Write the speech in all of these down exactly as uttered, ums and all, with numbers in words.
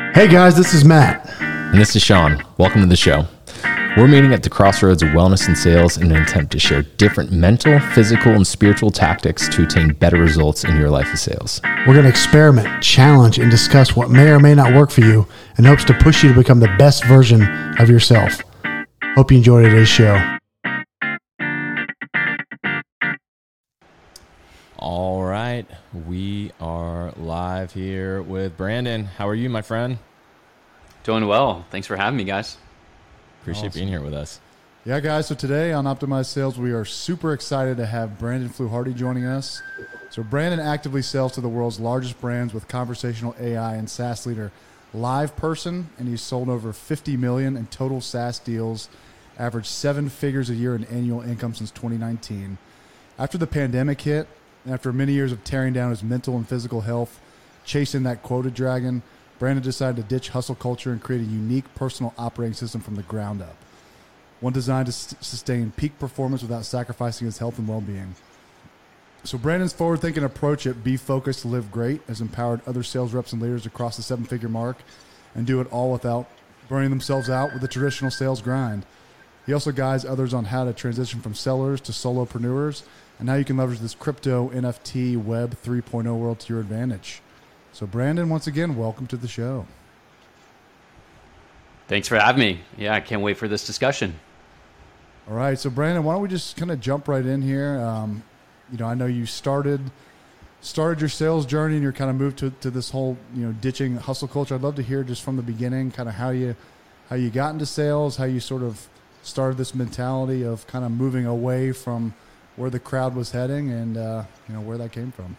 Hey guys, this is Matt. And this is Sean. Welcome to the show. We're meeting at the crossroads of wellness and sales in an attempt to share different mental, physical, and spiritual tactics to attain better results in your life of sales. We're going to experiment, challenge, and discuss what may or may not work for you in hopes to push you to become the best version of yourself. Hope you enjoy today's show. All right, we are live here with Brandon. How are you, my friend? Doing well. Thanks for having me, guys. Appreciate awesome. being here with us. Yeah, guys, so today on Optimized Sales, we are super excited to have Brandon Fluharty joining us. So Brandon actively sells to the world's largest brands with conversational A I and SaaS leader LivePerson, and he's sold over fifty million dollars in total SaaS deals, averaged seven figures a year in annual income since twenty nineteen. After the pandemic hit, and after many years of tearing down his mental and physical health, chasing that quota dragon, Brandon decided to ditch hustle culture and create a unique personal operating system from the ground up. One designed to s- sustain peak performance without sacrificing his health and well-being. So Brandon's forward-thinking approach at Be Focused to Live Great has empowered other sales reps and leaders across the seven-figure mark and do it all without burning themselves out with the traditional sales grind. He also guides others on how to transition from sellers to solopreneurs and how you can leverage this crypto, N F T, Web three point oh world to your advantage. So Brandon, once again, welcome to the show. Thanks for having me. Yeah, I can't wait for this discussion. All right, so Brandon, why don't we just kind of jump right in here? Um, you know, I know you started started your sales journey and you're kind of moved to, to this whole, you know, ditching hustle culture. I'd love to hear just from the beginning kind of how you how you got into sales, how you sort of started this mentality of kind of moving away from where the crowd was heading and, uh, you know, where that came from.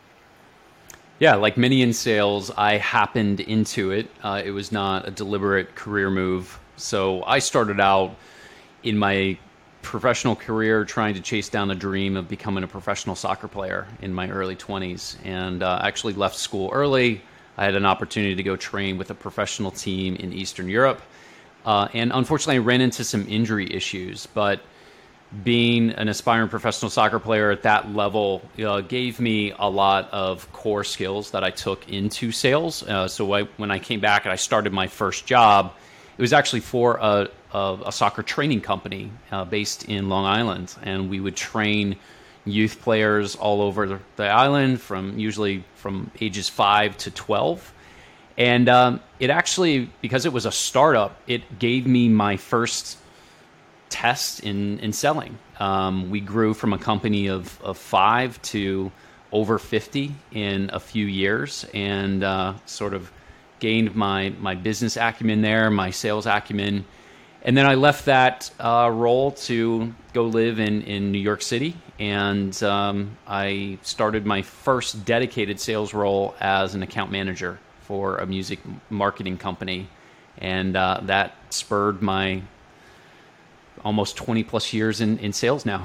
Yeah, like many in sales, I happened into it. Uh, it was not a deliberate career move. So I started out in my professional career trying to chase down a dream of becoming a professional soccer player in my early twenties. And uh, actually left school early. I had an opportunity to go train with a professional team in Eastern Europe. Uh, and unfortunately, I ran into some injury issues. But being an aspiring professional soccer player at that level uh, gave me a lot of core skills that I took into sales. Uh, so I, when I came back and I started my first job, it was actually for a, a, a soccer training company uh, based in Long Island. And we would train youth players all over the island, from usually from ages five to twelve. And um, it actually, because it was a startup, it gave me my first test in, in selling. Um, we grew from a company of, of five to over fifty in a few years, and uh, sort of gained my, my business acumen there, my sales acumen. And then I left that uh, role to go live in, in New York City. And um, I started my first dedicated sales role as an account manager for a music marketing company. And uh, that spurred my almost twenty plus years in, in sales now.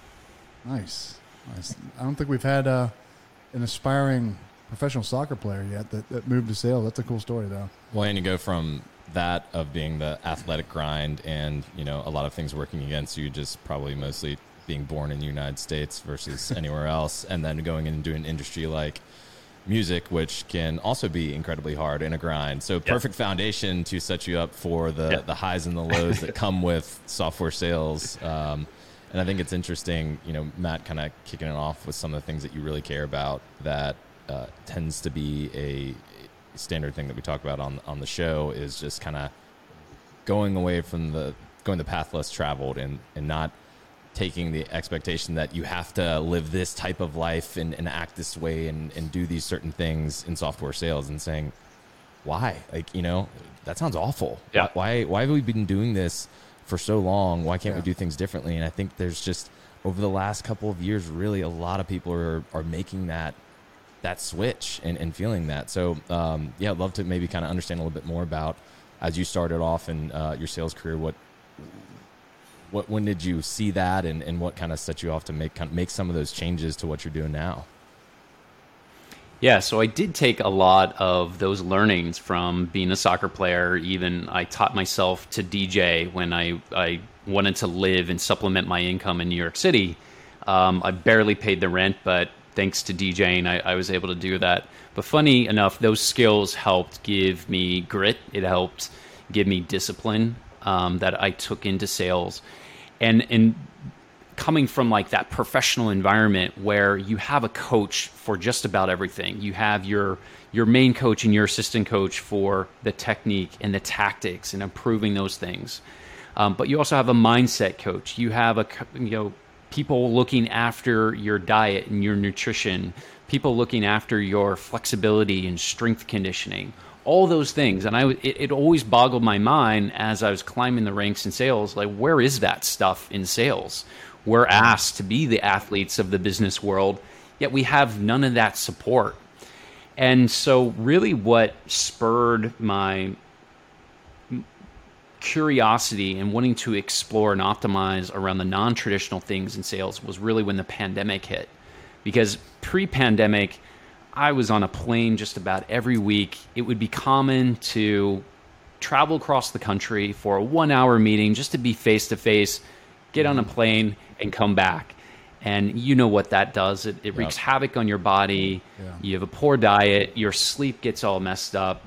Nice. Nice. I don't think we've had uh, an aspiring professional soccer player yet that, that moved to sales. That's a cool story, though. Well, and you go from that of being the athletic grind and, you know, a lot of things working against you, just probably mostly being born in the United States versus anywhere else, and then going in and doing an industry like music, which can also be incredibly hard and a grind. So perfect yep. foundation to set you up for the, yep. the highs and the lows that come with software sales. Um, and I think it's interesting, you know, Matt kind of kicking it off with some of the things that you really care about that uh, tends to be a standard thing that we talk about on, on the show is just kind of going away from the, going the path less traveled and, and not taking the expectation that you have to live this type of life and, and act this way and, and do these certain things in software sales and saying, why? Like, you know, that sounds awful. Yeah. Why, why have we been doing this for so long? Why can't yeah. we do things differently? And I think there's just, over the last couple of years, really a lot of people are, are making that, that switch and, and feeling that. So, um, yeah, I'd love to maybe kind of understand a little bit more about, as you started off in uh, your sales career, what, What, when did you see that, and, and what kind of set you off to make kind of make some of those changes to what you're doing now? Yeah, so I did take a lot of those learnings from being a soccer player. Even I taught myself to D J when I, I wanted to live and supplement my income in New York City. Um, I barely paid the rent, but thanks to DJing, I, I was able to do that. But funny enough, those skills helped give me grit. It helped give me discipline um, that I took into sales. And, and coming from like that professional environment where you have a coach for just about everything. You have your your main coach and your assistant coach for the technique and the tactics and improving those things. Um, but you also have a mindset coach. You have a, you know, people looking after your diet and your nutrition, people looking after your flexibility and strength conditioning, all those things. And I, it, it always boggled my mind as I was climbing the ranks in sales, like, where is that stuff in sales? We're asked to be the athletes of the business world, yet we have none of that support. And so really what spurred my curiosity and wanting to explore and optimize around the non-traditional things in sales was really when the pandemic hit. Because pre-pandemic, I was on a plane just about every week. It would be common to travel across the country for a one-hour meeting just to be face-to-face, get on a plane, and come back. And you know what that does. It, it wreaks yep. havoc on your body. Yeah. You have a poor diet. Your sleep gets all messed up.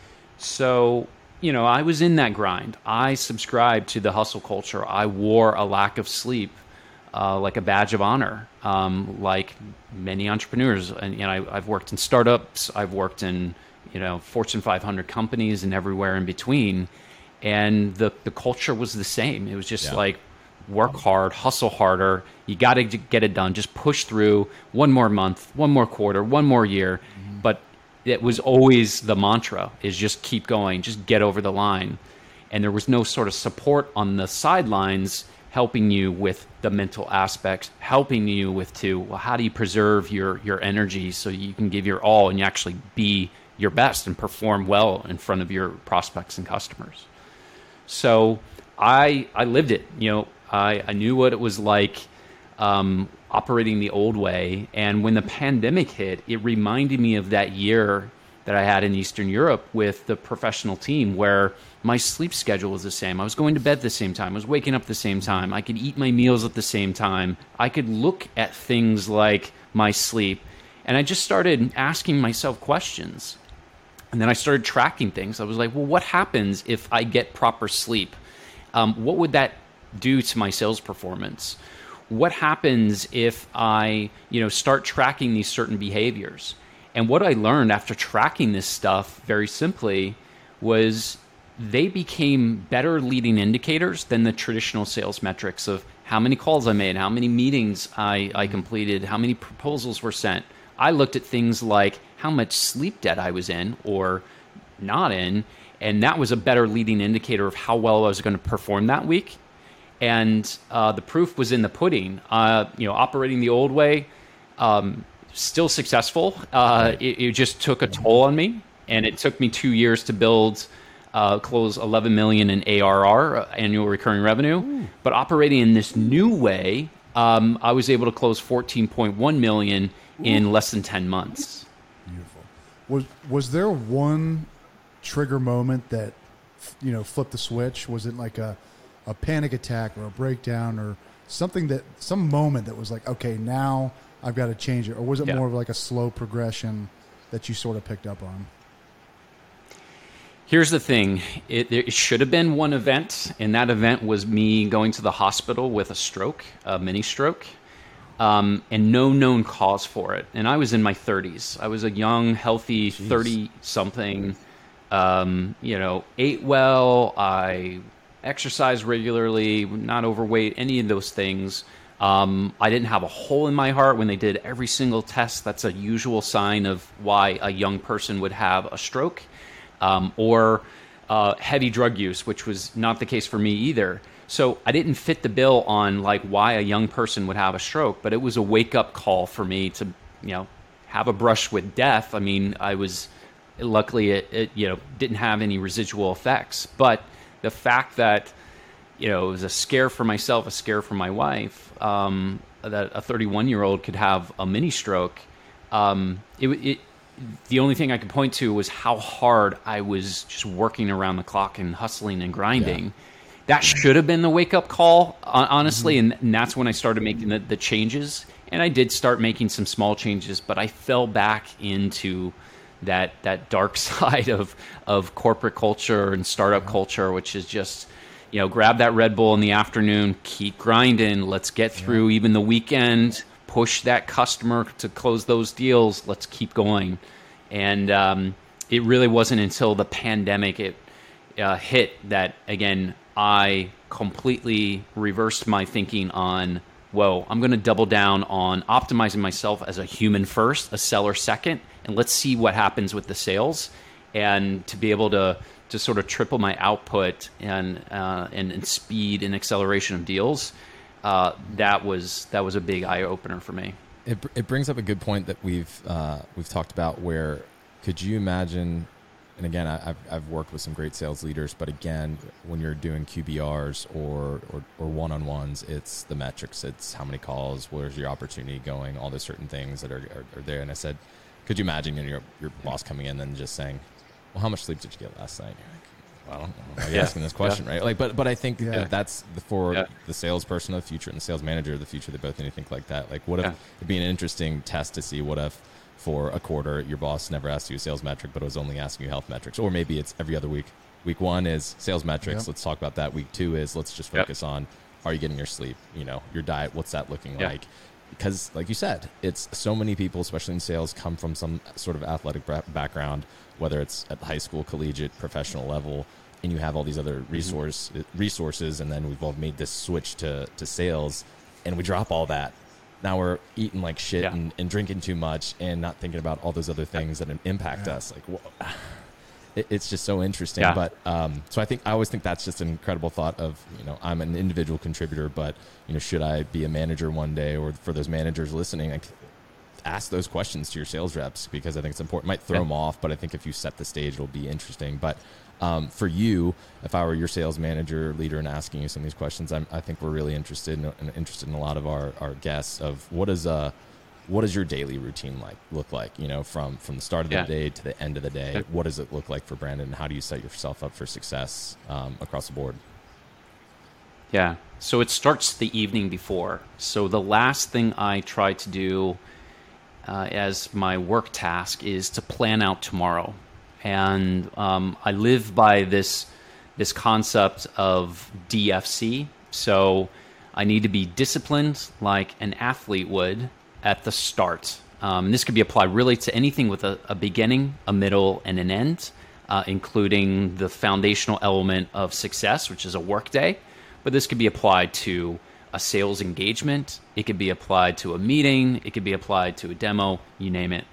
So, you know, I was in that grind. I subscribed to the hustle culture. I wore a lack of sleep uh, like a badge of honor, um, like many entrepreneurs. And, you know, I, I've worked in startups. I've worked in, you know, Fortune five hundred companies and everywhere in between. And the, the culture was the same. It was just yeah. like, work hard, hustle harder. You got to get it done. Just push through one more month, one more quarter, one more year. Mm-hmm. But it was always the mantra is just keep going, just get over the line. And there was no sort of support on the sidelines helping you with the mental aspects, helping you with to, well, how do you preserve your, your energy so you can give your all and you actually be your best and perform well in front of your prospects and customers. So I I lived it, you know, I, I knew what it was like um, operating the old way. And when the pandemic hit, it reminded me of that year that I had in Eastern Europe with the professional team where my sleep schedule was the same. I was going to bed at the same time. I was waking up at the same time. I could eat my meals at the same time. I could look at things like my sleep. And I just started asking myself questions. And then I started tracking things. I was like, well, what happens if I get proper sleep? Um, what would that do to my sales performance? What happens if I, you know, start tracking these certain behaviors? And what I learned after tracking this stuff very simply was they became better leading indicators than the traditional sales metrics of how many calls I made, how many meetings I, I completed, how many proposals were sent. I looked at things like how much sleep debt I was in or not in, and that was a better leading indicator of how well I was going to perform that week. And uh, the proof was in the pudding. Uh, you know, operating the old way, um, still successful. Uh, it, it just took a toll on me, and it took me two years to build, uh, close eleven million in A R R, annual recurring revenue. Ooh. But operating in this new way, um, I was able to close fourteen point one million in Ooh. less than ten months. Beautiful. Was was there one trigger moment that, you know, flipped the switch? Was it like a a panic attack or a breakdown or something that some moment that was like, okay, now I've got to change it? Or was it yeah. more of like a slow progression that you sort of picked up on? Here's the thing. It, it should have been one event, and that event was me going to the hospital with a stroke, a mini stroke, um, and no known cause for it. And I was in my thirties. I was a young, healthy thirty-something, um, you know, ate well, I exercise regularly, not overweight, any of those things. Um, I didn't have a hole in my heart when they did every single test. That's a usual sign of why a young person would have a stroke, um, or uh, heavy drug use, which was not the case for me either. So I didn't fit the bill on like why a young person would have a stroke, but it was a wake-up call for me to, you know, have a brush with death. I mean, I was luckily it, it you know didn't have any residual effects, but the fact that, you know, it was a scare for myself, a scare for my wife, um, that a thirty-one-year-old could have a mini stroke. Um, it, it, the only thing I could point to was how hard I was just working around the clock and hustling and grinding. that should have been the wake-up call, honestly, mm-hmm. and, and that's when I started making the, the changes. And I did start making some small changes, but I fell back into that that dark side of of corporate culture and startup mm-hmm. culture, which is just, you know, grab that Red Bull in the afternoon, keep grinding, let's get through yeah. even the weekend, push that customer to close those deals, let's keep going. And um, it really wasn't until the pandemic it uh, hit that, again, I completely reversed my thinking on, whoa, I'm going to double down on optimizing myself as a human first, a seller second, and let's see what happens with the sales. And to be able to to sort of triple my output and uh, and, and speed and acceleration of deals, uh, that was that was a big eye opener for me. It it brings up a good point that we've uh, we've talked about. Where could you imagine? And again, I, I've I've worked with some great sales leaders, but again, when you're doing Q B Rs or or, or one-on-ones, it's the metrics. It's how many calls, where's your opportunity going, all those certain things that are, are, are there. And I said, could you imagine your your boss coming in and just saying, well, how much sleep did you get last night? You're like, well, I don't know. Why are you yeah. asking this question, yeah. right? Like, but but I think yeah. that that's the, for yeah. the salesperson of the future and the sales manager of the future. They both need to think like that. Like, what if yeah. it'd be an interesting test to see what if for a quarter your boss never asked you a sales metric, but it was only asking you health metrics, or maybe it's every other week. Week one is sales metrics. Yep. Let's talk about that. Week two is let's just focus yep. on, are you getting your sleep? You know, your diet. What's that looking yeah. like? Because, like you said, it's so many people, especially in sales, come from some sort of athletic background, whether it's at high school, collegiate, professional level, and you have all these other resource mm-hmm. resources, and then we've all made this switch to to sales, and we drop all that. Now we're eating like shit yeah. and, and drinking too much and not thinking about all those other things that impact yeah. us. Like, well, it, it's just so interesting. Yeah. But um, so I think I always think that's just an incredible thought of, you know, I'm an individual contributor, but, you know, should I be a manager one day? Or for those managers listening, like, ask those questions to your sales reps, because I think it's important. It might throw yeah. them off, but I think if you set the stage, it'll be interesting. But um, for you, if I were your sales manager, leader, and asking you some of these questions, I'm, I think we're really interested in, in interested in a lot of our, our guests of what is uh what does your daily routine like look like? You know, from from the start of the yeah. day to the end of the day, yeah. what does it look like for Brandon? And how do you set yourself up for success um, across the board? Yeah, so it starts the evening before. So the last thing I try to do uh, as my work task is to plan out tomorrow. And um, I live by this this concept of D F C. So I need to be disciplined like an athlete would at the start. Um, this could be applied really to anything with a, a beginning, a middle, and an end, uh, including the foundational element of success, which is a work day. But this could be applied to a sales engagement. It could be applied to a meeting. It could be applied to a demo, you name it.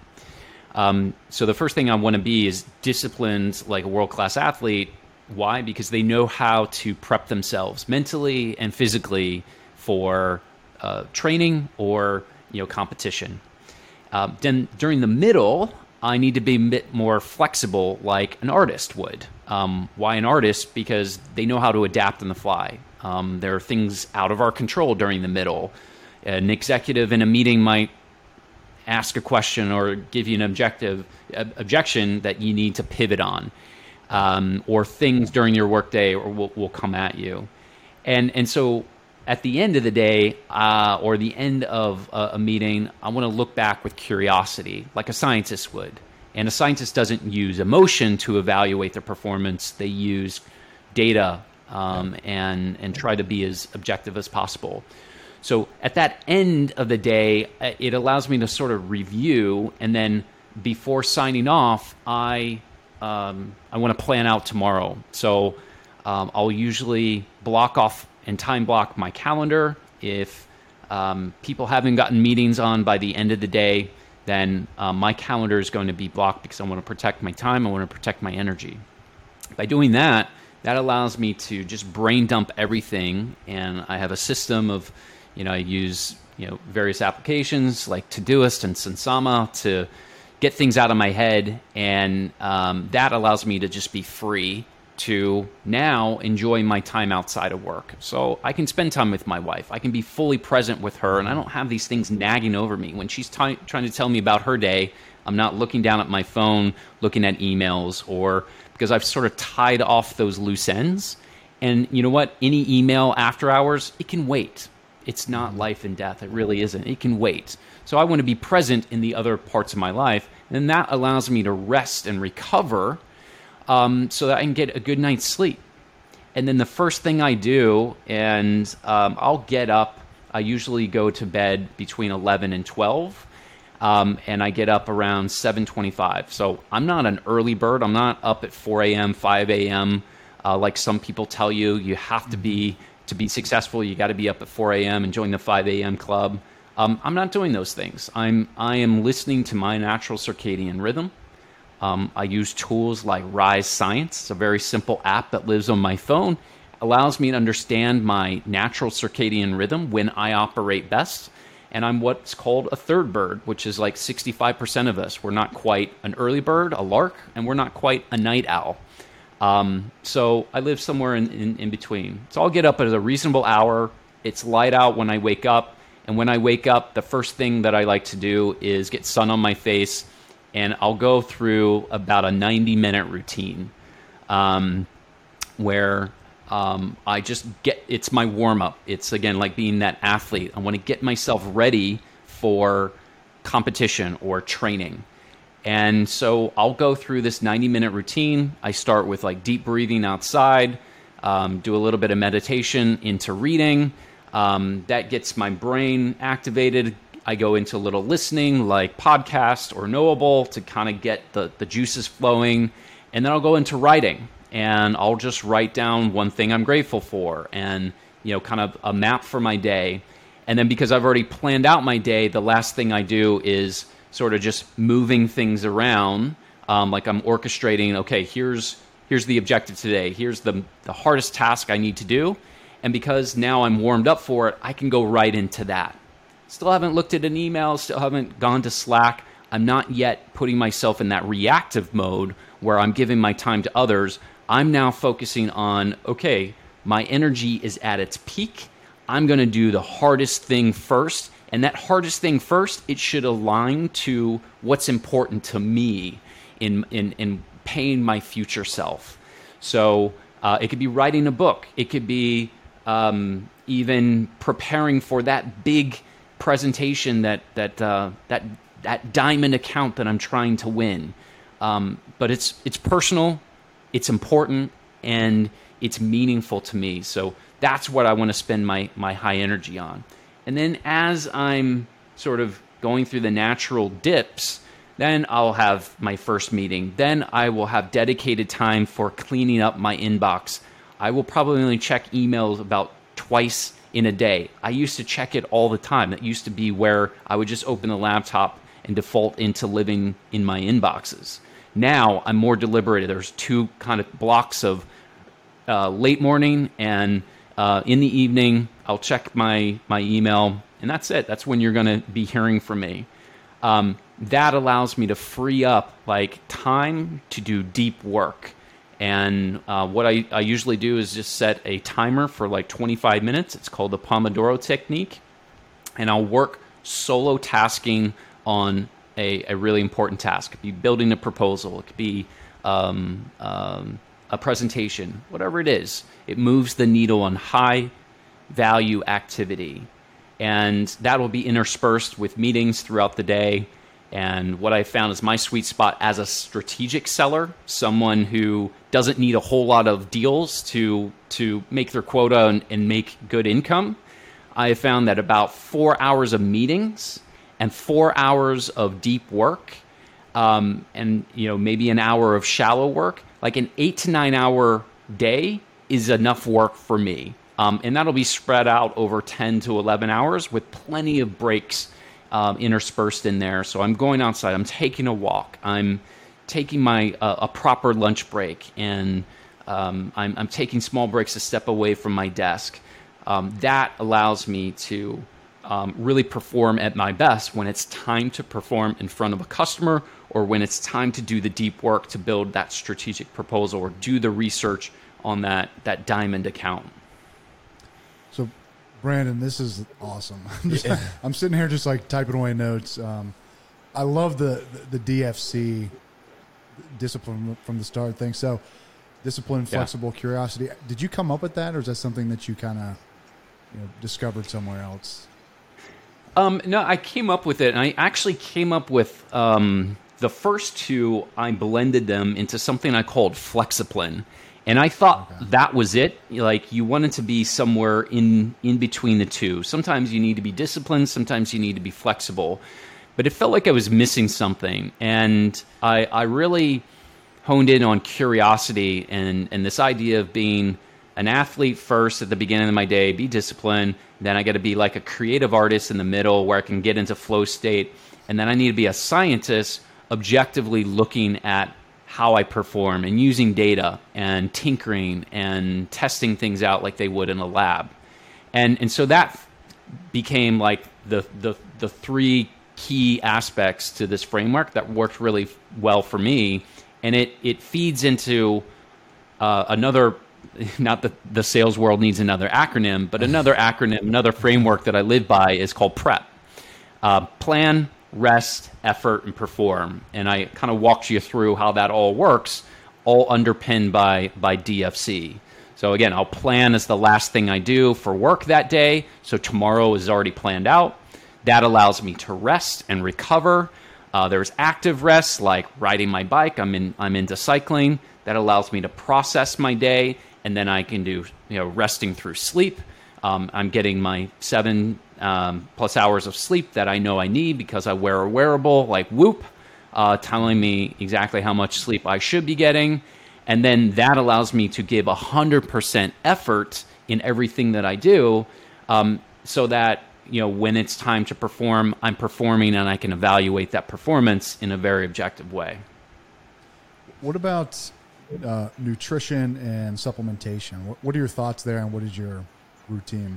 Um, so the first thing I want to be is disciplined like a world-class athlete. Why? Because they know how to prep themselves mentally and physically for uh, training or, you know, competition. Uh, then during the middle, I need to be a bit more flexible like an artist would. Um, why an artist? Because they know how to adapt on the fly. Um, there are things out of our control during the middle. An executive in a meeting might ask a question or give you an objective uh, objection that you need to pivot on, um, or things during your workday or will, will come at you, and and so at the end of the day uh, or the end of a, a meeting, I want to look back with curiosity, like a scientist would. And a scientist doesn't use emotion to evaluate their performance; they use data um, and and try to be as objective as possible. So at that end of the day, it allows me to sort of review, and then before signing off, I um, I want to plan out tomorrow. So um, I'll usually block off and time block my calendar. If um, people haven't gotten meetings on by the end of the day, then um, my calendar is going to be blocked because I want to protect my time. I want to protect my energy. By doing that, that allows me to just brain dump everything, and I have a system of, you know, I use, you know, various applications like Todoist and Sansama to get things out of my head, and um, that allows me to just be free to now enjoy my time outside of work. So I can spend time with my wife. I can be fully present with her, and I don't have these things nagging over me. When she's t- trying to tell me about her day, I'm not looking down at my phone, looking at emails, or because I've sort of tied off those loose ends. And you know what? Any email after hours, it can wait. It's not life and death. It really isn't. It can wait. So I want to be present in the other parts of my life, and that allows me to rest and recover um, so that I can get a good night's sleep. And then the first thing I do, and um, I'll get up, I usually go to bed between eleven and twelve, um, and I get up around seven twenty-five. So I'm not an early bird. I'm not up at four a.m., five a.m., uh, like some people tell you. You have to be, to be successful, you got to be up at four a.m. and join the five a.m. club. Um, I'm not doing those things. I'm I am listening to my natural circadian rhythm. Um, I use tools like Rise Science. It's a very simple app that lives on my phone. Allows me to understand my natural circadian rhythm when I operate best. And I'm what's called a third bird, which is like sixty-five percent of us. We're not quite an early bird, a lark, and we're not quite a night owl. Um, so I live somewhere in, in, in between. So I'll get up at a reasonable hour. It's light out when I wake up. And when I wake up, the first thing that I like to do is get sun on my face, and I'll go through about a ninety minute routine um, where um, I just get, it's my warm up. It's again, like being that athlete. I want to get myself ready for competition or training. And so I'll go through this ninety minute routine. I start with like deep breathing outside, um, do a little bit of meditation into reading. Um, that gets my brain activated. I go into a little listening like podcast or Knowable to kind of get the, the juices flowing. And then I'll go into writing, and I'll just write down one thing I'm grateful for and, you know, kind of a map for my day. And then because I've already planned out my day, the last thing I do is sort of just moving things around. Um, like I'm orchestrating, okay, here's here's the objective today. Here's the the hardest task I need to do. And because now I'm warmed up for it, I can go right into that. Still haven't looked at an email, still haven't gone to Slack. I'm not yet putting myself in that reactive mode where I'm giving my time to others. I'm now focusing on, okay, my energy is at its peak. I'm going to do the hardest thing first. And that hardest thing first, it should align to what's important to me in, in, in paying my future self. So uh, it could be writing a book. It could be um, even preparing for that big presentation, that that uh, that that diamond account that I'm trying to win. Um, but it's it's personal, it's important, and it's meaningful to me. So that's what I want to spend my my high energy on. And then as I'm sort of going through the natural dips, then I'll have my first meeting. Then I will have dedicated time for cleaning up my inbox. I will probably only check emails about twice in a day. I used to check it all the time. That used to be where I would just open the laptop and default into living in my inboxes. Now I'm more deliberate. There's two kind of blocks of uh, late morning and uh, in the evening. I'll check my, my email, and that's it. That's when you're going to be hearing from me. Um, that allows me to free up like time to do deep work. And uh, what I, I usually do is just set a timer for like twenty-five minutes. It's called the Pomodoro technique. And I'll work solo tasking on a, a really important task. It could be building a proposal. It could be um, um, a presentation, whatever it is. It moves the needle on high value activity. And that will be interspersed with meetings throughout the day. And what I found is my sweet spot as a strategic seller, someone who doesn't need a whole lot of deals to to make their quota and, and make good income. I have found that about four hours of meetings and four hours of deep work, um, and you know maybe an hour of shallow work, like an eight to nine hour day is enough work for me. Um, and that'll be spread out over ten to eleven hours with plenty of breaks Um, interspersed in there. So I'm going outside, I'm taking a walk, I'm taking my uh, a proper lunch break, and um, I'm, I'm taking small breaks to step away from my desk. Um, that allows me to um, really perform at my best when it's time to perform in front of a customer, or when it's time to do the deep work to build that strategic proposal or do the research on that, that diamond account. So Brandon, this is awesome. I'm, just, yeah. I'm sitting here just like typing away notes. Um, I love the, the the D F C discipline from the start thing. So discipline, Yeah. flexible, curiosity. Did you come up with that, or is that something that you kind of you know, discovered somewhere else? Um, no, I came up with it, and I actually came up with um, the first two. I blended them into something I called Flexipline, and I thought okay. that was it. Like, you wanted to be somewhere in in between the two. Sometimes you need to be disciplined, sometimes you need to be flexible, but it felt like I was missing something, and I I really honed in on curiosity and and this idea of being an athlete first at the beginning of my day, be disciplined. Then I got to be like a creative artist in the middle where I can get into flow state. And then I need to be a scientist objectively looking at how I perform and using data and tinkering and testing things out like they would in a lab. And and so that became like the the the three key aspects to this framework that worked really well for me. And it, it feeds into uh, another not that the sales world needs another acronym, but another acronym, another framework that I live by is called PREP. Uh, plan, rest, effort, and perform. And I kind of walked you through how that all works, all underpinned by, by D F C. So again, I'll plan as the last thing I do for work that day. So tomorrow is already planned out. That allows me to rest and recover. Uh, there's active rest, like riding my bike. I'm in, I'm into cycling. That allows me to process my day. And then I can do, you know, resting through sleep. Um, I'm getting my seven um, plus hours of sleep that I know I need because I wear a wearable like Whoop, uh, telling me exactly how much sleep I should be getting. And then that allows me to give one hundred percent effort in everything that I do um, so that, you know, when it's time to perform, I'm performing and I can evaluate that performance in a very objective way. What about Uh, nutrition and supplementation? What, what are your thoughts there, and what is your routine?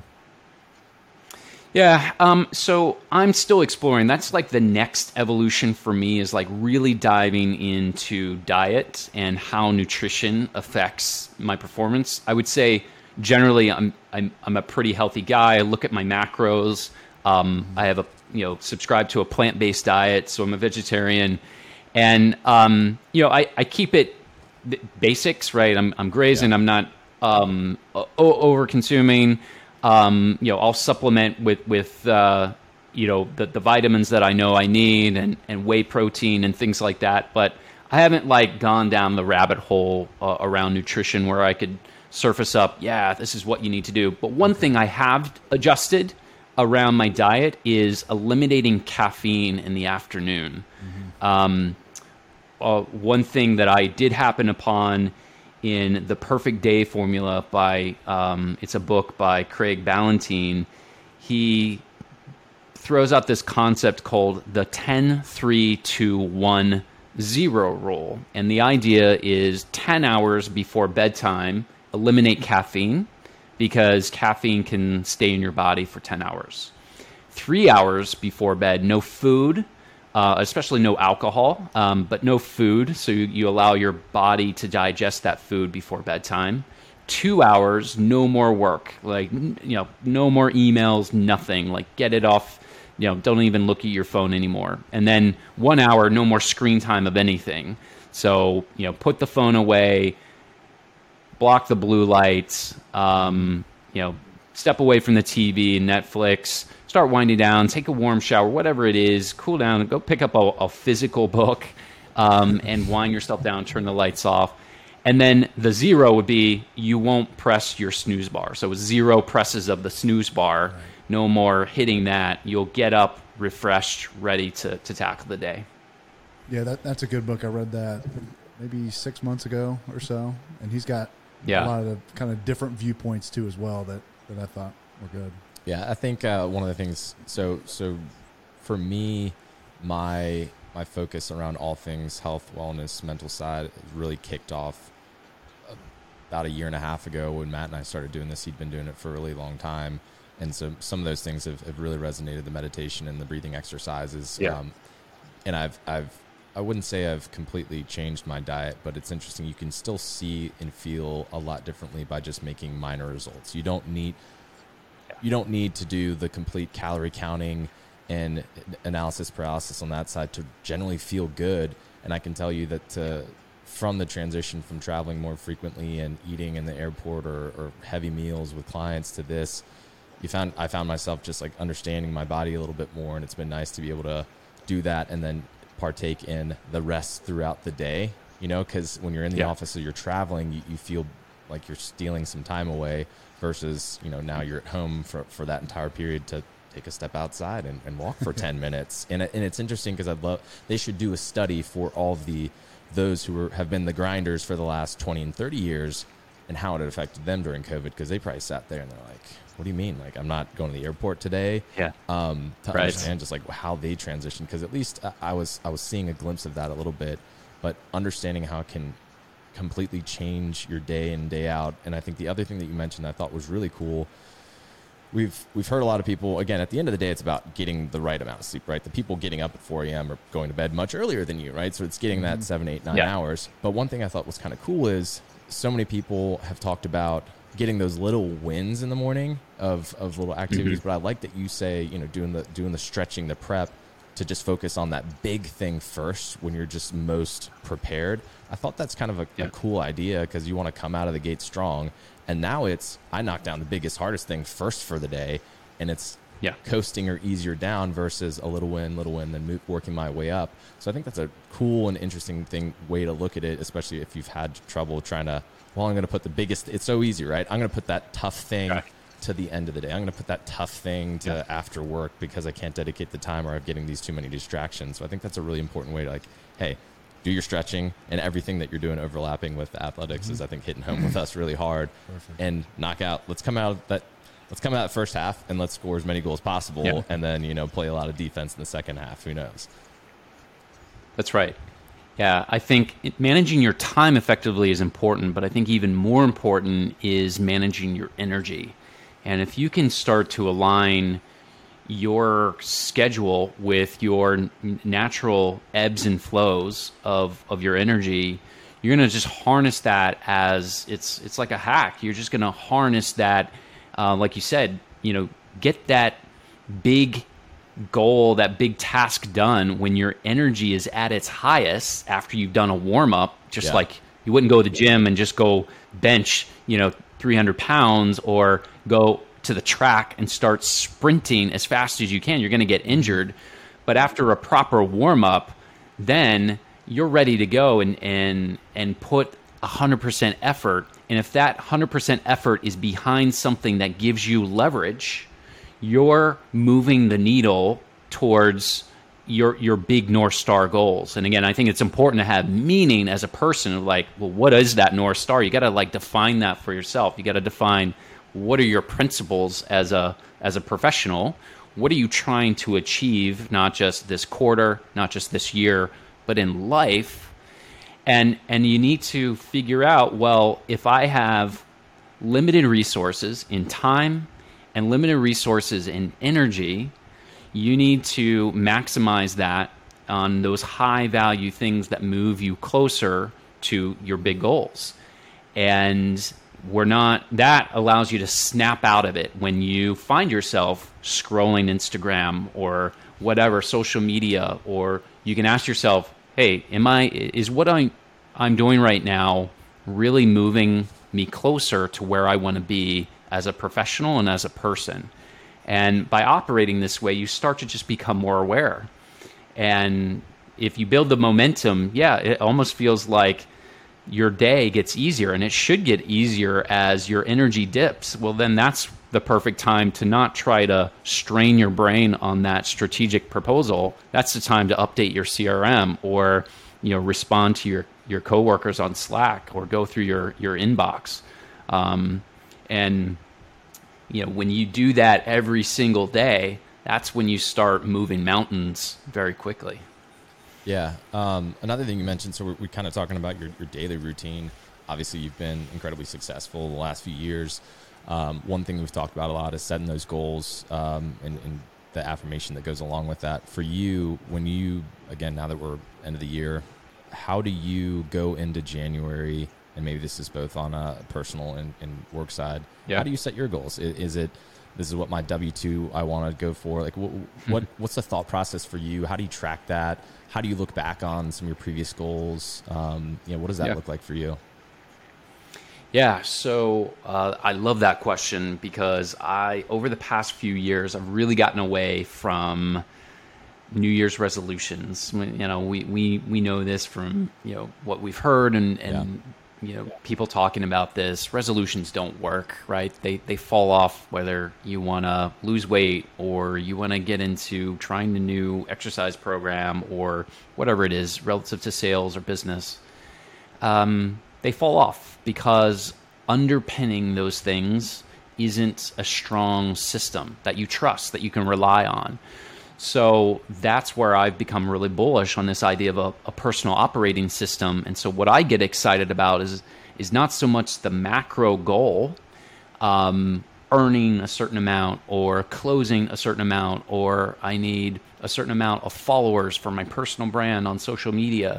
Yeah, um, so I'm still exploring. That's like the next evolution for me, is like really diving into diet and how nutrition affects my performance. I would say generally I'm I'm, I'm a pretty healthy guy. I look at my macros. Um, I have a you know subscribe to a plant-based diet, so I'm a vegetarian, and um, you know I, I keep it basics, right? I'm I'm grazing. Yeah. I'm not um, o- over consuming. Um, you know, I'll supplement with with uh, you know the, the vitamins that I know I need and, and whey protein and things like that. But I haven't like gone down the rabbit hole uh, around nutrition where I could surface up. Yeah, this is what you need to do. But one thing I have adjusted around my diet is eliminating caffeine in the afternoon. Mm-hmm. Um, Uh, one thing that I did happen upon in The Perfect Day Formula by, um, it's a book by Craig Ballantyne. He throws out this concept called the ten three two one zero rule. And the idea is ten hours before bedtime, eliminate caffeine, because caffeine can stay in your body for ten hours. Three hours before bed, no food, Uh, especially no alcohol, um, but no food, so you, you allow your body to digest that food before bedtime. Two hours, no more work, like, you know, no more emails, nothing. Like, get it off, you know, don't even look at your phone anymore. And then one hour, no more screen time of anything. So, you know, put the phone away, block the blue lights, um, you know, step away from the T V and Netflix, start winding down, take a warm shower, whatever it is, cool down, and go pick up a, a physical book um, and wind yourself down, turn the lights off. And then the zero would be you won't press your snooze bar. So zero presses of the snooze bar, right. No more hitting that. You'll get up refreshed, ready to, to tackle the day. Yeah, that, that's a good book. I read that maybe six months ago or so. And he's got yeah. a lot of the kind of different viewpoints too as well that, that I thought were good. Yeah, I think uh, one of the things. So, so for me, my my focus around all things health, wellness, mental side really kicked off about a year and a half ago when Matt and I started doing this. He'd been doing it for a really long time, and so some of those things have, have really resonated. The meditation and the breathing exercises. Yeah. Um, and I've I've I wouldn't say I've completely changed my diet, but it's interesting. You can still see and feel a lot differently by just making minor results. You don't need. You don't need to do the complete calorie counting and analysis paralysis on that side to generally feel good. And I can tell you that to from the transition from traveling more frequently and eating in the airport or, or heavy meals with clients to this, you found I found myself just like understanding my body a little bit more, and it's been nice to be able to do that and then partake in the rest throughout the day, you know, because when you're in the Yeah. office or you're traveling, you, you feel like you're stealing some time away versus, you know, now you're at home for, for that entire period to take a step outside and, and walk for ten minutes. And, it, and it's interesting because I'd love, they should do a study for all of the, those who are, have been the grinders for the last twenty and thirty years and how it affected them during COVID, because they probably sat there and they're like, what do you mean? Like, I'm not going to the airport today. Yeah. Um, to Right. understand just like how they transitioned. Because at least I- I was, I was seeing a glimpse of that a little bit, but understanding how it can completely change your day in, day out. And I think the other thing that you mentioned I thought was really cool. We've we've heard a lot of people, again, at the end of the day, it's about getting the right amount of sleep, right? The people getting up at four a.m. are going to bed much earlier than you, right? So it's getting that seven, eight, nine Yeah. hours. But one thing I thought was kind of cool is so many people have talked about getting those little wins in the morning of, of little activities. Mm-hmm. But I like that you say, you know, doing the doing the stretching, the prep, to just focus on that big thing first when you're just most prepared. I thought that's kind of a, Yeah. a cool idea, because you want to come out of the gate strong. And now it's, I knock down the biggest, hardest thing first for the day, and it's Yeah. coasting or easier down versus a little win, little win, then move, working my way up. So I think that's a cool and interesting thing, way to look at it, especially if you've had trouble trying to, well, I'm going to put the biggest, it's so easy, right? I'm going to put that tough thing Right. to the end of the day. I'm going to put that tough thing to Yeah. after work because I can't dedicate the time or I'm getting these too many distractions. So I think that's a really important way to, like, hey, do your stretching, and everything that you're doing overlapping with athletics is, I think, hitting home with us really hard. Perfect. And knock out, let's come out that, let's come out that first half and let's score as many goals as possible. Yeah. And then, you know, play a lot of defense in the second half. Who knows? That's right. Yeah, I think it, managing your time effectively is important, but I think even more important is managing your energy. And if you can start to align your schedule with your n- natural ebbs and flows of, of your energy, you're going to just harness that as it's it's like a hack. You're just going to harness that, uh, like you said, you know, get that big goal, that big task done when your energy is at its highest after you've done a warm up. Just Yeah. like you wouldn't go to the gym and just go bench, you know, three hundred pounds, or go to the track and start sprinting as fast as you can. You're going to get injured. But after a proper warm up, then you're ready to go and and and put one hundred percent effort. And if that one hundred percent effort is behind something that gives you leverage, you're moving the needle towards your your big North Star goals. And again, I think it's important to have meaning as a person of, like, well, what is that North Star? You got to, like, define that for yourself. You got to define, what are your principles as a as a professional? What are you trying to achieve, not just this quarter, not just this year, but in life? And and you need to figure out, well, if I have limited resources in time and limited resources in energy, you need to maximize that on those high value things that move you closer to your big goals. And we're not, that allows you to snap out of it when you find yourself scrolling Instagram or whatever, social media, or you can ask yourself, hey, am I, is what I'm, I'm doing right now really moving me closer to where I want to be as a professional and as a person? And by operating this way, you start to just become more aware. And if you build the momentum, yeah, it almost feels like your day gets easier, and it should get easier as your energy dips. Well, then that's the perfect time to not try to strain your brain on that strategic proposal. That's the time to update your C R M, or, you know, respond to your, your coworkers on Slack, or go through your, your inbox. Um, and, you know, when you do that every single day, that's when you start moving mountains very quickly. Yeah. Um, another thing you mentioned, so we're, we're kind of talking about your, your daily routine. Obviously, you've been incredibly successful the last few years. Um, one thing we've talked about a lot is setting those goals, um, and, and the affirmation that goes along with that. For you, when you, again, now that we're end of the year, how do you go into January and maybe this is both on a personal and, and work side. Yeah. How do you set your goals? Is, is it, this is what my W two I want to go for? Like what, what, what's the thought process for you? How do you track that? How do you look back on some of your previous goals? Um, you know, what does that Yeah. look like for you? Yeah, so uh, I love that question because I, over the past few years, I've really gotten away from New Year's resolutions. You know, we, we, we know this from, you know, what we've heard and, and you know, people talking about this. Resolutions don't work, right? They, they fall off whether you want to lose weight or you want to get into trying a new exercise program or whatever it is relative to sales or business. Um, they fall off because underpinning those things isn't a strong system that you trust, that you can rely on. So that's where I've become really bullish on this idea of a, a personal operating system. And so what I get excited about is is not so much the macro goal, um, earning a certain amount or closing a certain amount, or I need a certain amount of followers for my personal brand on social media.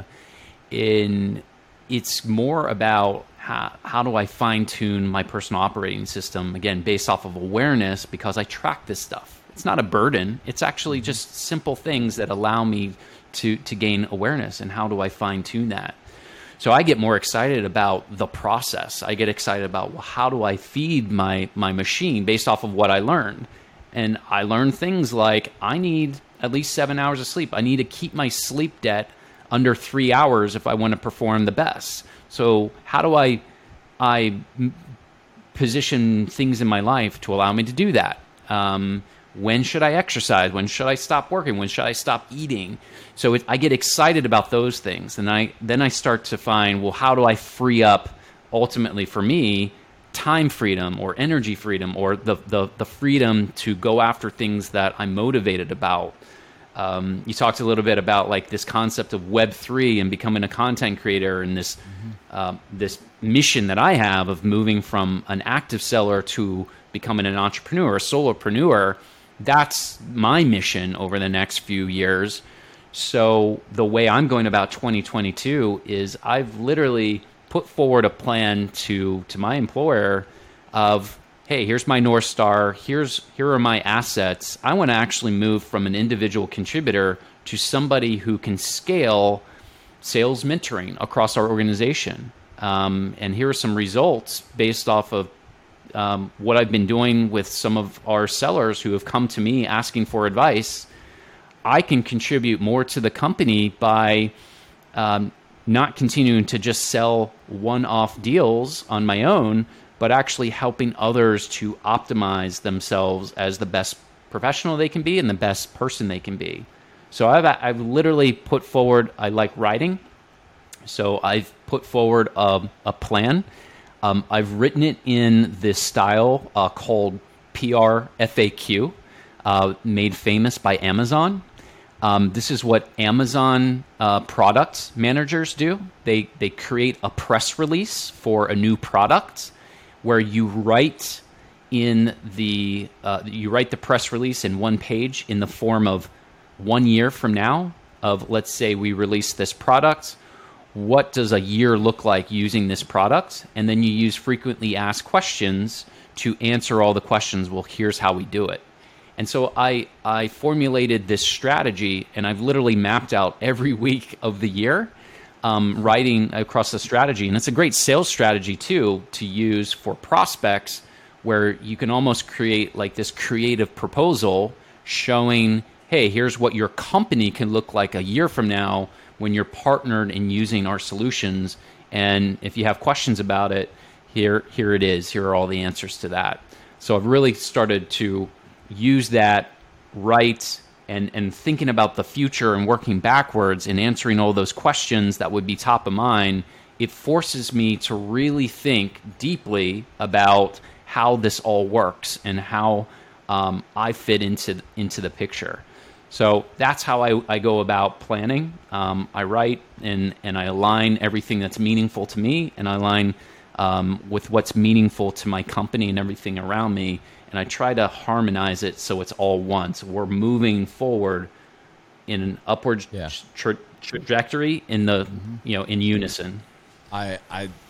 In It's more about how, how do I fine-tune my personal operating system, again, based off of awareness, because I track this stuff. It's not a burden. It's actually just simple things that allow me to, to gain awareness. And how do I fine-tune that? So I get more excited about the process. I get excited about, well, how do I feed my, my machine based off of what I learned? And I learned things like I need at least seven hours of sleep. I need to keep my sleep debt under three hours if I want to perform the best. So how do I I position things in my life to allow me to do that? Um, when should I exercise? When should I stop working? When should I stop eating? So it, I get excited about those things, and I then I start to find, well, how do I free up ultimately for me time freedom or energy freedom or the the, the freedom to go after things that I'm motivated about. Um, you talked a little bit about like this concept of Web three and becoming a content creator and this mm-hmm. um, this mission that I have of moving from an active seller to becoming an entrepreneur, a solopreneur. That's my mission over the next few years. So the way I'm going about twenty twenty-two is I've literally put forward a plan to to my employer of, hey, here's my North Star, here's here are my assets. I want to actually move from an individual contributor to somebody who can scale sales mentoring across our organization. Um, and here are some results based off of um, what I've been doing with some of our sellers who have come to me asking for advice. I can contribute more to the company by um, not continuing to just sell one-off deals on my own, but actually helping others to optimize themselves as the best professional they can be and the best person they can be. So I've, I've literally put forward, I like writing, so I've put forward a, a plan. Um, I've written it in this style uh, called P R F A Q, uh, made famous by Amazon. Um, this is what Amazon uh, product managers do. They, they create a press release for a new product, where you write in the uh, you write the press release in one page in the form of one year from now of, let's say we release this product, what does a year look like using this product? And then you use frequently asked questions to answer all the questions. Well, here's how we do it. And so I I formulated this strategy, and I've literally mapped out every week of the year Um, writing across the strategy. And it's a great sales strategy too to use for prospects, where you can almost create like this creative proposal showing, hey, here's what your company can look like a year from now when you're partnered in using our solutions. And if you have questions about it, here here it is. Here are all the answers to that. So I've really started to use that, write, and and thinking about the future and working backwards and answering all those questions that would be top of mind. It forces me to really think deeply about how this all works and how um, I fit into into the picture. So that's how I, I go about planning. Um, I write and, and I align everything that's meaningful to me, and I align um, with what's meaningful to my company and everything around me. And I try to harmonize it so it's all one. So we're moving forward in an upward Yeah. tra- trajectory in the mm-hmm. you know in unison. I I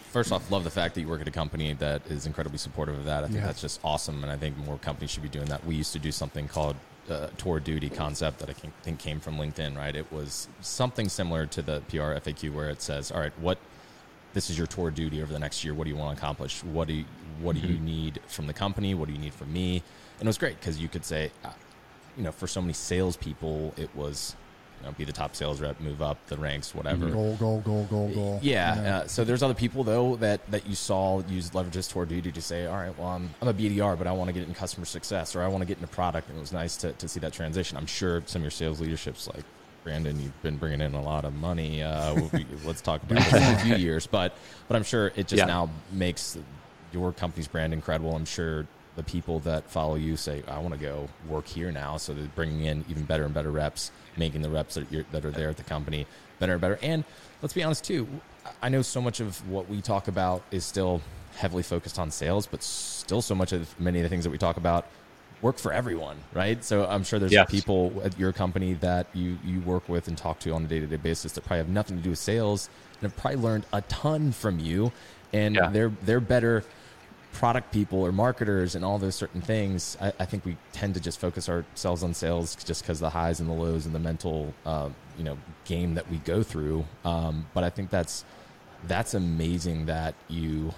first off, love the fact that you work at a company that is incredibly supportive of that. I think Yeah. that's just awesome, and I think more companies should be doing that. We used to do something called uh, tour duty concept that I can- think came from LinkedIn, right? It was something similar to the P R F A Q where it says, all right, what this is your tour duty over the next year. What do you want to accomplish? What do you, what do you need from the company? What do you need from me? And it was great because you could say, uh, you know, for so many salespeople, it was, you know, be the top sales rep, move up the ranks, whatever. Goal, goal, goal, goal, goal. Yeah. You know? Uh, so there's other people though that, that you saw use leverage this toward duty to say, all right, well, I'm, I'm a B D R, but I want to get in customer success, or I want to get into product. And it was nice to, to see that transition. I'm sure some of your sales leadership's like, Brandon, you've been bringing in a lot of money. Uh, we'll be, let's talk about this in a few years. But, but I'm sure it just Yeah. now makes your company's brand incredible. I'm sure the people that follow you say, I want to go work here now. So they're bringing in even better and better reps, making the reps that, you're, that are there at the company better and better. And let's be honest too, I know so much of what we talk about is still heavily focused on sales, but still so much of many of the things that we talk about work for everyone, right? So I'm sure there's Yes. people at your company that you, you work with and talk to on a day-to-day basis that probably have nothing to do with sales and have probably learned a ton from you. And Yeah. they're they're better product people or marketers and all those certain things. I, I think we tend to just focus ourselves on sales just because the highs and the lows and the mental, uh, you know, game that we go through. Um, but I think that's that's amazing that you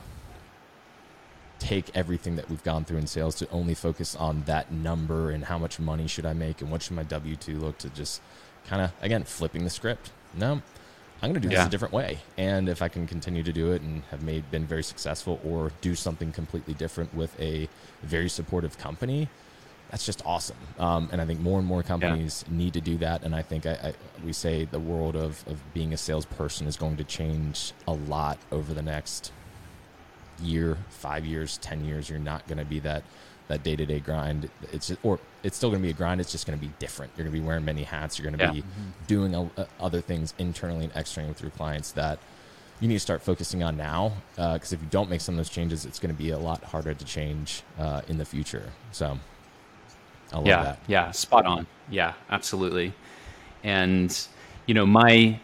take everything that we've gone through in sales to only focus on that number and how much money should I make and what should my W two look, to just kind of, again, flipping the script. No, I'm going to do this Yeah. a different way. And if I can continue to do it and have made been very successful, or do something completely different with a very supportive company, that's just awesome. Um, and I think more and more companies yeah. need to do that. And I think I, I, we say the world of, of being a salesperson is going to change a lot over the next year, five years, ten years. You're not going to be that that day-to-day grind. It's just, or it's still going to be a grind. It's just going to be different. You're going to be wearing many hats. You're going to Yeah. be Mm-hmm. doing a, uh, other things internally and externally with your clients that you need to start focusing on now. Because uh, if you don't make some of those changes, it's going to be a lot harder to change uh, in the future. So I love yeah, that. Yeah, spot on. Yeah, absolutely. And, you know, my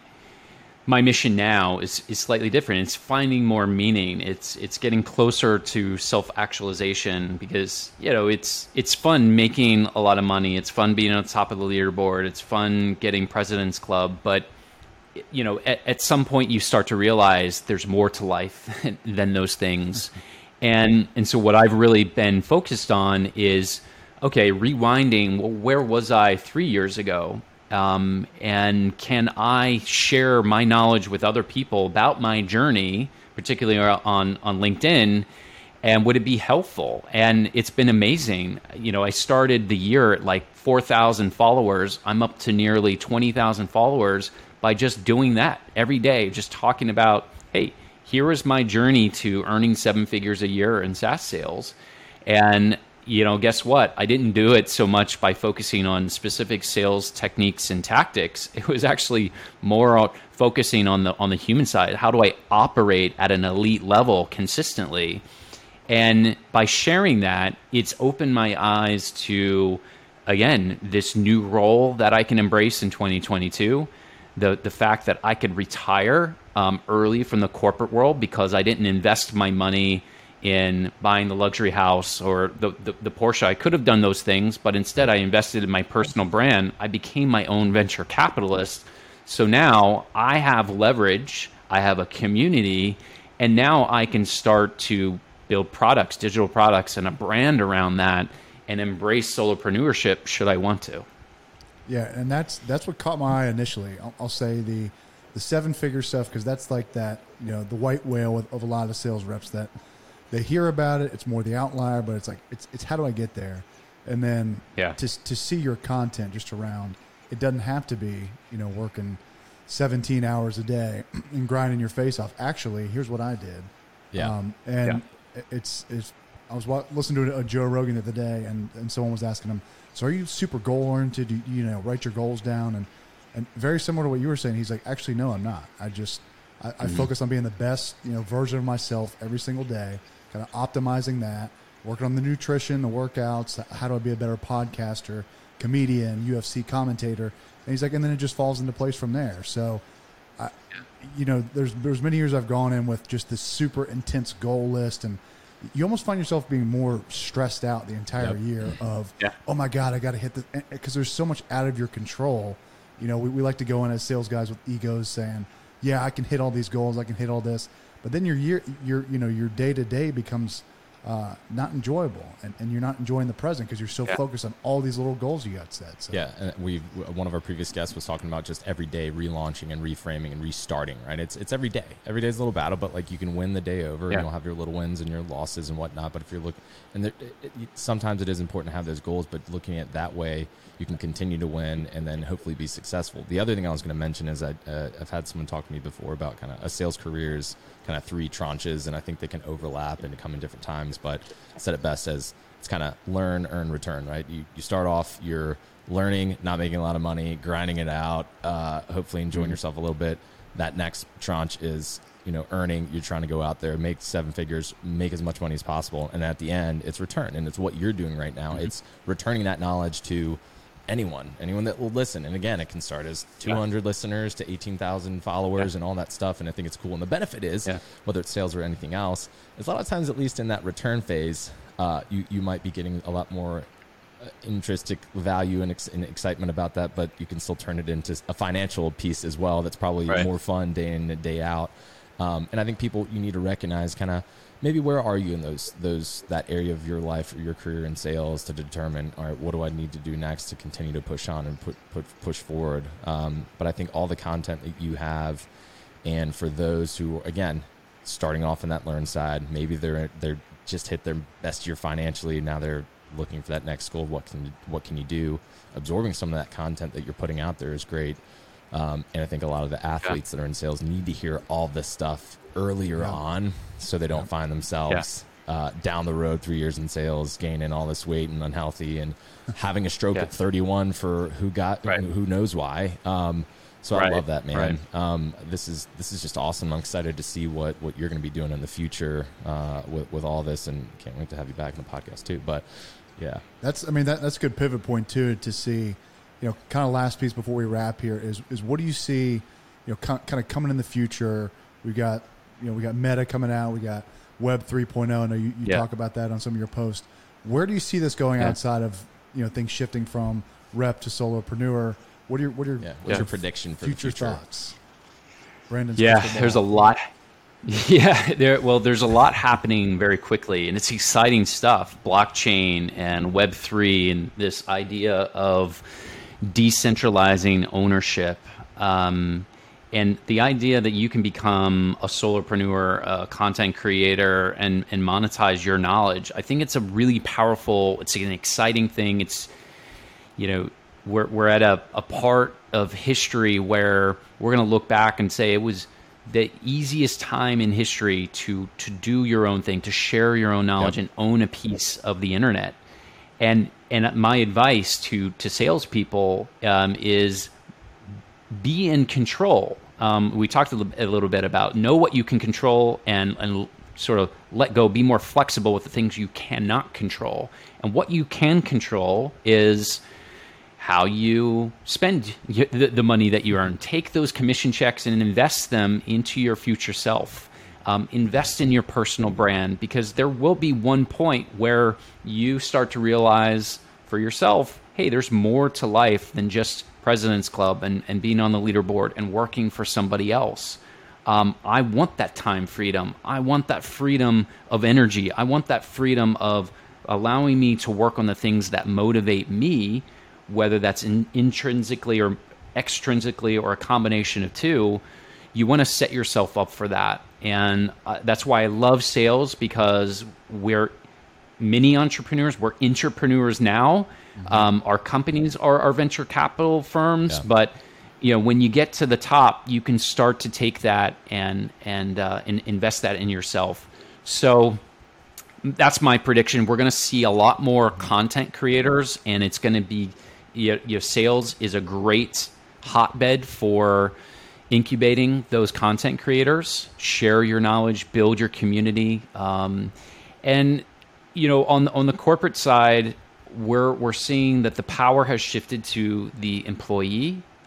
my mission now is, is slightly different. It's finding more meaning. It's it's getting closer to self-actualization, because, you know, it's it's fun making a lot of money. It's fun being on top of the leaderboard. It's fun getting President's Club. But, you know, at, at some point you start to realize there's more to life than those things. And and so what I've really been focused on is, okay, rewinding, well, where was I three years ago? Um, and can I share my knowledge with other people about my journey, particularly on, on LinkedIn, and would it be helpful? And it's been amazing. You know, I started the year at like four thousand followers. I'm up to nearly twenty thousand followers by just doing that every day, just talking about, hey, here is my journey to earning seven figures a year in SaaS sales. And you know, guess what? I didn't do it so much by focusing on specific sales techniques and tactics. It was actually more focusing on the on the human side. How do I operate at an elite level consistently? And by sharing that, it's opened my eyes to, again, this new role that I can embrace in twenty twenty-two. The the fact that I could retire um, early from the corporate world because I didn't invest my money in buying the luxury house or the, the, the Porsche. I could have done those things, but instead I invested in my personal brand. I became my own venture capitalist. So now I have leverage, I have a community, and now I can start to build products, digital products, and a brand around that, and embrace solopreneurship should I want to. Yeah, and that's that's what caught my eye initially. I'll, I'll say the the seven figure stuff, because that's like that, you know, the white whale of, of a lot of sales reps that they hear about it. It's more the outlier, but it's like, it's it's how do I get there? And then yeah. to to see your content just around, it doesn't have to be, you know, working seventeen hours a day and grinding your face off. Actually, here's what I did. Yeah. Um, and yeah. it's, it's, I was listening to a Joe Rogan the other day, and, and someone was asking him, so are you super goal oriented? You, you know, write your goals down, and, and very similar to what you were saying. He's like, actually, no, I'm not. I just, I, I mm-hmm. focus on being the best, you know, version of myself every single day. Kind of optimizing that, working on the nutrition, the workouts, how do I be a better podcaster, comedian, U F C commentator. And he's like, and then it just falls into place from there. So I, you know, there's there's many years I've gone in with just this super intense goal list, and you almost find yourself being more stressed out the entire Yep. year of, Yeah. oh my God, I got to hit this, because there's so much out of your control. You know, we, we like to go in as sales guys with egos saying, yeah, I can hit all these goals, I can hit all this, but then your year, your you know, your day to day becomes uh, not enjoyable, and, and you're not enjoying the present because you're so Yeah. focused on all these little goals you got set. So. Yeah, and we one of our previous guests was talking about just every day relaunching and reframing and restarting. Right, it's it's every day. Every day is a little battle, but like you can win the day over, Yeah. and you'll have your little wins and your losses and whatnot. But if you're looking, and there, it, it, sometimes it is important to have those goals, but looking at it that way, you can continue to win and then hopefully be successful. The other thing I was going to mention is I, uh, I've had someone talk to me before about kind of a sales career's kind of three tranches, and I think they can overlap and come in different times. But I said it best as it's kind of learn, earn, return, right? You, you start off, you're learning, not making a lot of money, grinding it out, uh, hopefully enjoying Mm-hmm. yourself a little bit. That next tranche is, you know, earning. You're trying to go out there, make seven figures, make as much money as possible. And at the end, it's return. And it's what you're doing right now. Mm-hmm. It's returning that knowledge to anyone, anyone that will listen. And again, it can start as two hundred Yeah. listeners to eighteen thousand followers Yeah. and all that stuff. And I think it's cool. And the benefit is, Yeah. whether it's sales or anything else, is a lot of times, at least in that return phase, uh, you, you might be getting a lot more uh, intrinsic value and, ex- and excitement about that, but you can still turn it into a financial piece as well. That's probably Right. more fun day in and day out. Um, and I think people, you need to recognize kind of maybe where are you in those those that area of your life or your career in sales to determine, all right, what do I need to do next to continue to push on and put, put push forward. Um, but I think all the content that you have, and for those who, again, starting off in that learn side, maybe they're they're just hit their best year financially. Now they're looking for that next goal. What can what can you do? Absorbing some of that content that you're putting out there is great. Um, and I think a lot of the athletes that are in sales need to hear all this stuff earlier Yeah. on, so they don't find themselves uh, down the road three years in sales, gaining all this weight and unhealthy, and having a stroke Yeah. at thirty-one for who got Right. who knows why. Um, so Right. I love that, man. Right. Um, this is this is just awesome. I'm excited to see what, what you're going to be doing in the future uh, with with all this, and can't wait to have you back in the podcast too. But yeah, That's, I mean, that, that's a good pivot point too, to see, you know, kind of last piece before we wrap here is, is what do you see, you know, kind of coming in the future? We got, you know, we got Meta coming out, we got Web three point oh. I know you, you Yeah. talk about that on some of your posts. Where do you see this going Yeah. outside of, you know, things shifting from rep to solopreneur? What are your, what are your, yeah. What's Yeah. your prediction for future, the future? thoughts? Brandon's Yeah, crystal there's a ball. lot. Yeah, there. Well, there's a lot happening very quickly, and it's exciting stuff. Blockchain and Web three, and this idea of decentralizing ownership, um, and the idea that you can become a solopreneur, a content creator, and and monetize your knowledge. I think it's a really powerful. It's an exciting thing. It's, you know, we're we're at a, a part of history where we're going to look back and say it was the easiest time in history to to do your own thing, to share your own knowledge, Yep. and own a piece of the internet. And and my advice to to salespeople um, is be in control. Um, we talked a little, a little bit about know what you can control, and and sort of let go, be more flexible with the things you cannot control. And what you can control is how you spend y- the, the money that you earn. Take those commission checks and invest them into your future self. Um, invest in your personal brand, because there will be one point where you start to realize for yourself, hey, there's more to life than just President's Club and, and being on the leaderboard and working for somebody else. Um, I want that time freedom. I want that freedom of energy. I want that freedom of allowing me to work on the things that motivate me, whether that's in, intrinsically or extrinsically or a combination of two. You want to set yourself up for that. And uh, that's why I love sales, because we're mini entrepreneurs. We're entrepreneurs now. Mm-hmm. Um, our companies are our venture capital firms, Yeah. but you know, when you get to the top, you can start to take that and and, uh, and invest that in yourself. So that's my prediction. We're going to see a lot more content creators, and it's going to be, you know, you know, sales is a great hotbed for incubating those content creators. Share your knowledge, build your community, um, and you know, on on the corporate side, we're we're seeing that the power has shifted to the employee.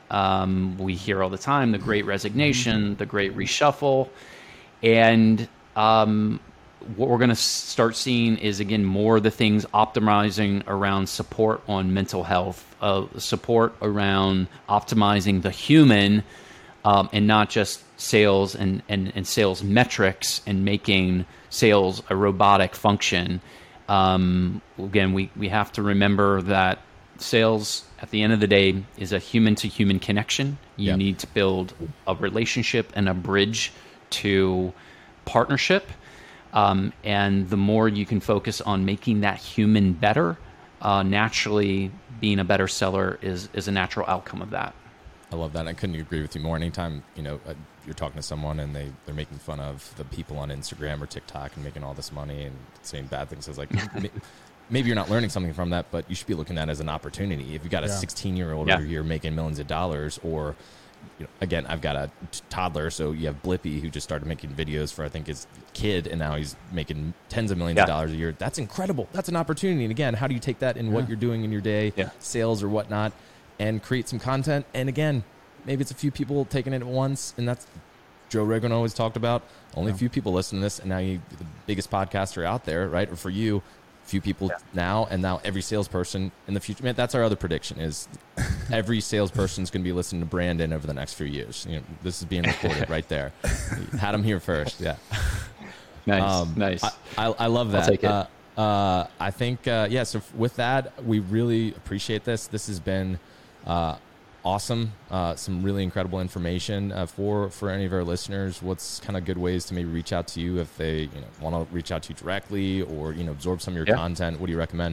Um, we hear all the time the great resignation, the great reshuffle. And um, what we're going to start seeing is, again, more of the things optimizing around support on mental health, uh, support around optimizing the human, um, and not just sales and, and, and sales metrics and making sales a robotic function. Um, again, we, we have to remember that sales, at the end of the day, is a human-to-human connection. You Yep. need to build a relationship and a bridge to partnership. Um, and the more you can focus on making that human better, uh, naturally being a better seller is, is a natural outcome of that. I love that. I couldn't agree with you more. Anytime, you know, uh, you're talking to someone and they, they're making fun of the people on Instagram or TikTok and making all this money and saying bad things, I was like, maybe you're not learning something from that, but you should be looking at it as an opportunity. If you've got a Yeah. sixteen-year-old Yeah. over here making millions of dollars, or, you know, again, I've got a t- toddler, so you have Blippy, who just started making videos for, I think, his kid, and now he's making tens of millions Yeah. of dollars a year. That's incredible. That's an opportunity. And again, how do you take that in what you're doing in your day, Yeah. sales or whatnot, and create some content? And again, maybe it's a few people taking it at once, and that's Joe Rogan always talked about. Only a few people listen to this, and now you're the biggest podcaster out there, right? Or for you, few people Yeah. now, and now every salesperson in the future. Man, that's our other prediction: is every salesperson is going to be listening to Brandon over the next few years. You know, this is being recorded right there. Had him here first, yeah. Nice, Um, nice. I, I, I love that. I'll take it. Uh, uh, I think, uh, yeah, so f- with that, we really appreciate this. This has been uh, awesome. Uh, some really incredible information uh, for, for any of our listeners. What's kind of good ways to maybe reach out to you if they, you know, want to reach out to you directly, or, you know, absorb some of your Yeah. content? What do you recommend?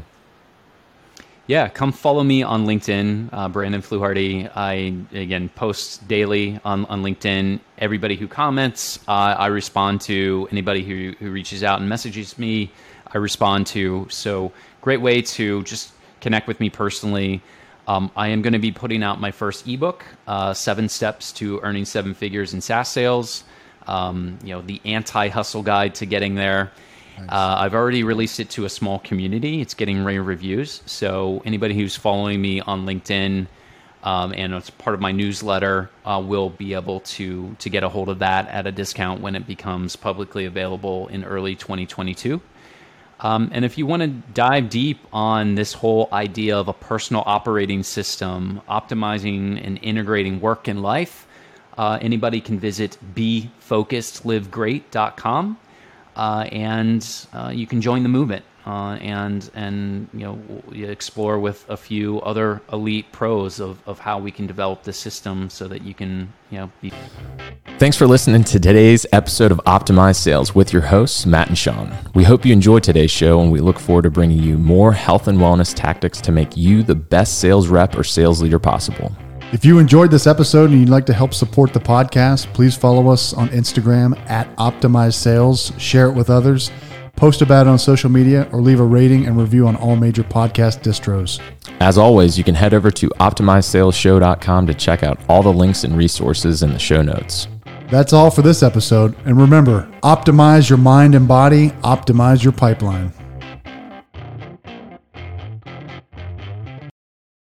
Yeah, come follow me on LinkedIn, uh, Brandon Fluharty. I, again, post daily on, on LinkedIn. Everybody who comments, uh, I respond to. Anybody who, who reaches out and messages me, I respond to. So great way to just connect with me personally. Um, I am going to be putting out my first ebook, uh, Seven Steps to Earning Seven Figures in SaaS Sales. Um, you know, the anti-hustle guide to getting there. Uh, I've already released it to a small community. It's getting rave reviews. So anybody who's following me on LinkedIn um, and it's part of my newsletter uh, will be able to to get a hold of that at a discount when it becomes publicly available in early twenty twenty-two. Um, and if you want to dive deep on this whole idea of a personal operating system, optimizing and integrating work and life, uh, anybody can visit be focused live great dot com. Uh, and uh, you can join the movement uh, and and you know explore with a few other elite pros of, of how we can develop the system so that you can you know be. Thanks for listening to today's episode of Optimize Sales with your hosts, Matt and Sean. We hope you enjoyed today's show, and we look forward to bringing you more health and wellness tactics to make you the best sales rep or sales leader possible. If you enjoyed this episode and you'd like to help support the podcast, please follow us on Instagram at Optimize Sales, share it with others, post about it on social media, or leave a rating and review on all major podcast distros. As always, you can head over to optimize sales show dot com to check out all the links and resources in the show notes. That's all for this episode. And remember, optimize your mind and body, optimize your pipeline.